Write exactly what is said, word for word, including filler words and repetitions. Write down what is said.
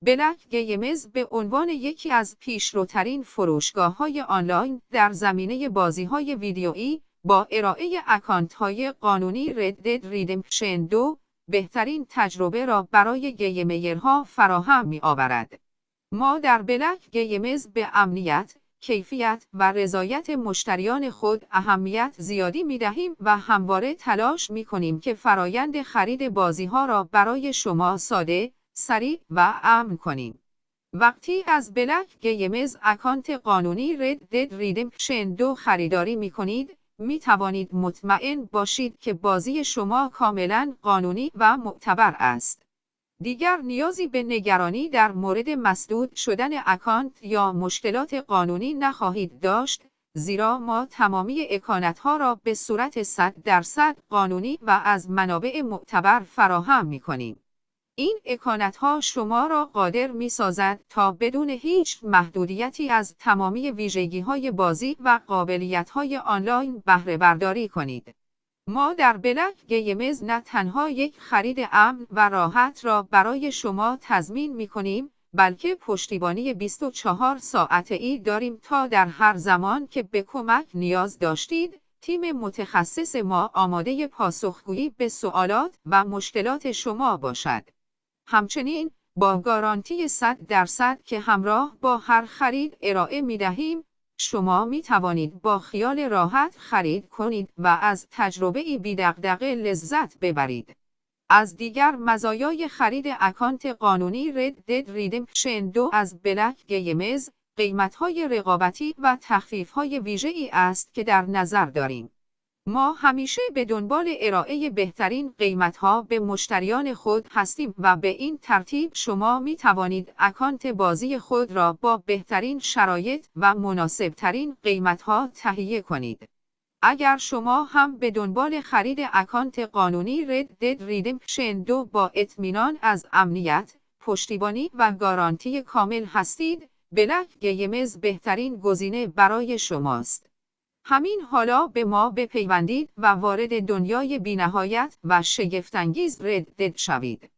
بلک گیمز به عنوان یکی از پیشروترین فروشگاه‌های آنلاین در زمینه بازی‌های ویدیویی با ارائه اکانت‌های قانونی رد دد ریدمپشن دو بهترین تجربه را برای گیمرها فراهم می‌آورد. ما در بلک گیمز به امنیت، کیفیت و رضایت مشتریان خود اهمیت زیادی می‌دهیم و همواره تلاش می‌کنیم که فرایند خرید بازی‌ها را برای شما ساده، سریع و امن کنیم. وقتی از بلک گیمز اکانت قانونی رد دد ریدمپشن دو خریداری می‌کنید، می‌توانید مطمئن باشید که بازی شما کاملاً قانونی و معتبر است. دیگر نیازی به نگرانی در مورد مسدود شدن اکانت یا مشکلات قانونی نخواهید داشت، زیرا ما تمامی اکانت‌ها را به صورت صد درصد قانونی و از منابع معتبر فراهم می‌کنیم. این اکانت‌ها شما را قادر می‌سازد تا بدون هیچ محدودیتی از تمامی ویژگی‌های بازی و قابلیت‌های آنلاین بهره برداری کنید. ما در بلک گیمز نه تنها یک خرید امن و راحت را برای شما تضمین می‌کنیم، بلکه پشتیبانی بیست و چهار ساعته‌ای داریم تا در هر زمان که به کمک نیاز داشتید، تیم متخصص ما آماده پاسخگویی به سوالات و مشکلات شما باشد. همچنین با گارانتی صد درصد که همراه با هر خرید ارائه می‌دهیم، شما می توانید با خیال راحت خرید کنید و از تجربه‌ای بی‌دغدغه لذت ببرید. از دیگر مزایای خرید اکانت قانونی رد دد ریدمپشن دو از بلک گیمز، قیمت‌های رقابتی و تخفیف‌های ویژه‌ای است که در نظر داریم. ما همیشه به دنبال ارائه بهترین قیمت‌ها به مشتریان خود هستیم و به این ترتیب شما می توانید اکانت بازی خود را با بهترین شرایط و مناسبترین قیمت‌ها تهیه کنید. اگر شما هم به دنبال خرید اکانت قانونی رد دد ریدمپشن دو با اطمینان از امنیت، پشتیبانی و گارانتی کامل هستید، بلک گیمز بهترین گزینه برای شماست. همین حالا به ما بپیوندید و وارد دنیای بی‌نهایت و شگفت‌انگیز رد دد شوید.